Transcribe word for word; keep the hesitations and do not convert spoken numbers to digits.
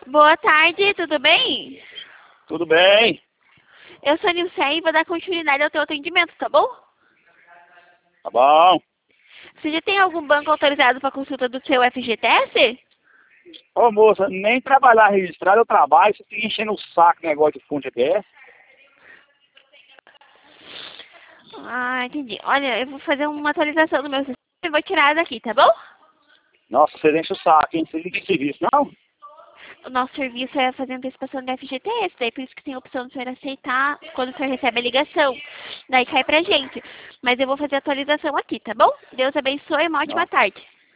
Boa tarde, tudo bem? Tudo bem? Eu sou a Nilceia e vou dar continuidade ao teu atendimento, tá bom? Tá bom. Você já tem algum banco autorizado para consulta do seu F G T S? Ô moça, nem trabalhar registrado eu trabalho, você fica enchendo o saco negócio de fundo G P S. Ah, entendi. Olha, eu vou fazer uma atualização do meu sistema e vou tirar daqui, tá bom? Nossa, você enche o saco, hein? Você liga de serviço, não? O nosso serviço é fazer antecipação do F G T S, daí por isso que tem a opção do senhor aceitar quando o senhor recebe a ligação. Daí cai pra gente. Mas eu vou fazer a atualização aqui, tá bom? Deus abençoe e uma ótima Não. tarde.